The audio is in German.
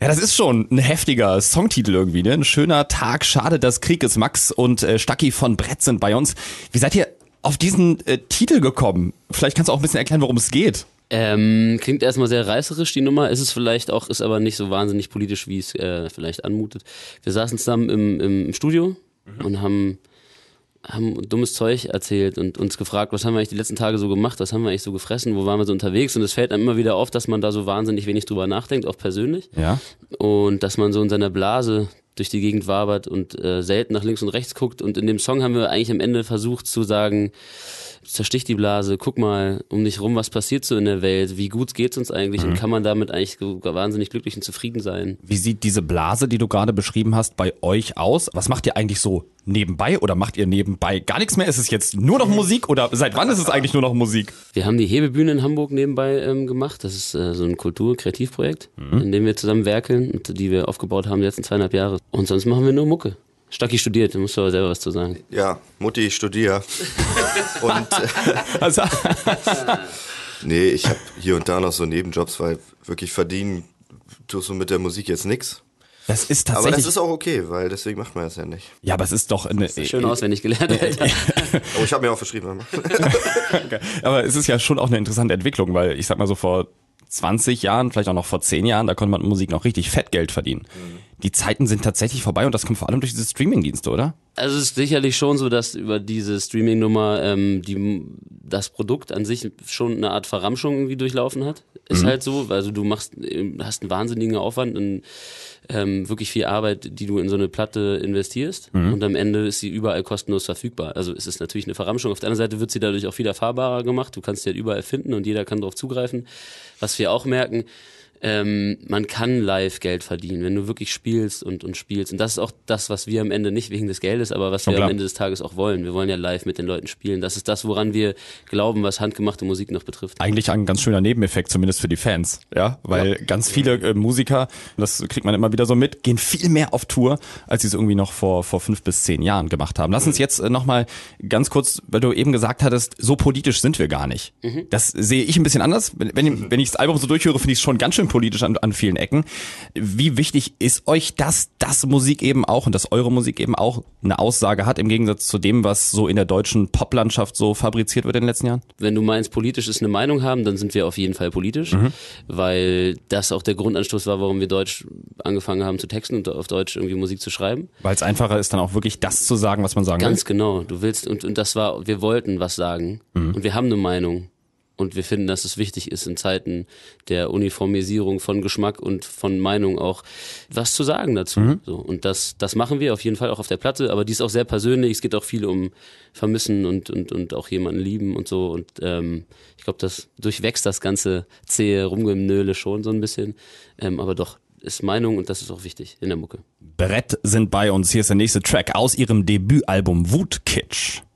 Ja, das ist schon ein heftiger Songtitel irgendwie, ne? Ein schöner Tag, schade, dass Krieg ist. Max und Stacki von Brett sind bei uns. Wie seid ihr auf diesen Titel gekommen? Vielleicht kannst du auch ein bisschen erklären, worum es geht. Klingt erstmal sehr reißerisch, die Nummer. Ist es vielleicht auch, ist aber nicht so wahnsinnig politisch, wie es vielleicht anmutet. Wir saßen zusammen im Studio und haben dummes Zeug erzählt und uns gefragt, was haben wir eigentlich die letzten Tage so gemacht, was haben wir eigentlich so gefressen, wo waren wir so unterwegs, und es fällt einem immer wieder auf, dass man da so wahnsinnig wenig drüber nachdenkt, auch persönlich. Ja. Und dass man so in seiner Blase durch die Gegend wabert und selten nach links und rechts guckt, und in dem Song haben wir eigentlich am Ende versucht zu sagen, zerstich die Blase, guck mal um dich rum, was passiert so in der Welt, wie gut geht's uns eigentlich und kann man damit eigentlich wahnsinnig glücklich und zufrieden sein. Wie sieht diese Blase, die du gerade beschrieben hast, bei euch aus? Was macht ihr eigentlich so nebenbei, oder macht ihr nebenbei gar nichts mehr? Ist es jetzt nur noch Musik, oder seit wann ist es eigentlich nur noch Musik? Wir haben die Hebebühne in Hamburg nebenbei gemacht. Das ist so ein Kultur-Kreativprojekt, in dem wir zusammen werkeln und die wir aufgebaut haben die letzten 2,5 Jahre. Und sonst machen wir nur Mucke. Stacki studiert, da musst du aber selber was zu sagen. Ja, Mutti, ich studiere. Und Also, nee, ich habe hier und da noch so Nebenjobs, weil wirklich verdienen tust du mit der Musik jetzt nix. das ist Aber tatsächlich... das ist auch okay, weil deswegen macht man das ja nicht. ja, aber es ist doch eine... Schön auswendig gelernt, Alter. Oh, ich habe mir auch verschrieben. Aber es ist ja schon auch eine interessante Entwicklung, weil ich sag mal so vor 20 Jahren, vielleicht auch noch vor 10 Jahren, da konnte man mit Musik noch richtig fett Geld verdienen. Die Zeiten sind tatsächlich vorbei, und das kommt vor allem durch diese Streamingdienste, oder? Also es ist sicherlich schon so, dass über diese Streaming-Nummer das Produkt an sich schon eine Art Verramschung irgendwie durchlaufen hat. Ist halt so, also du hast einen wahnsinnigen Aufwand und wirklich viel Arbeit, die du in so eine Platte investierst, und am Ende ist sie überall kostenlos verfügbar. Also es ist natürlich eine Verramschung. Auf der anderen Seite wird sie dadurch auch viel erfahrbarer gemacht. Du kannst sie halt überall finden und jeder kann darauf zugreifen. Was wir auch merken, man kann live Geld verdienen, wenn du wirklich spielst und spielst. Und das ist auch das, was wir am Ende nicht wegen des Geldes, aber was wir am Ende des Tages auch wollen. Wir wollen ja live mit den Leuten spielen. Das ist das, woran wir glauben, was handgemachte Musik noch betrifft. Eigentlich ein ganz schöner Nebeneffekt, zumindest für die Fans, ja, weil ganz viele Musiker, das kriegt man immer wieder so mit, gehen viel mehr auf Tour, als sie es irgendwie noch vor 5 bis 10 Jahren gemacht haben. Lass uns jetzt nochmal ganz kurz, weil du eben gesagt hattest, so politisch sind wir gar nicht. Das sehe ich ein bisschen anders. Wenn ich das Album so durchhöre, finde ich es schon ganz schön politisch an vielen Ecken. Wie wichtig ist euch das, dass Musik eben auch und dass eure Musik eben auch eine Aussage hat, im Gegensatz zu dem, was so in der deutschen Poplandschaft so fabriziert wird in den letzten Jahren? Wenn du meinst, politisch ist eine Meinung haben, dann sind wir auf jeden Fall politisch, weil das auch der Grundanstoß war, warum wir Deutsch angefangen haben zu texten und auf Deutsch irgendwie Musik zu schreiben. Weil es einfacher ist, dann auch wirklich das zu sagen, was man sagen will. Ganz genau. Du willst, und das war, wir wollten was sagen und wir haben eine Meinung. Und wir finden, dass es wichtig ist, in Zeiten der Uniformisierung von Geschmack und von Meinung auch was zu sagen dazu. So, und das machen wir auf jeden Fall auch auf der Platte, aber die ist auch sehr persönlich. Es geht auch viel um Vermissen und auch jemanden lieben und so. Und ich glaube, das durchwächst das ganze zähe Rumgenöle schon so ein bisschen. Aber doch, ist Meinung, und das ist auch wichtig in der Mucke. Brett sind bei uns. Hier ist der nächste Track aus ihrem Debütalbum Wutkitsch.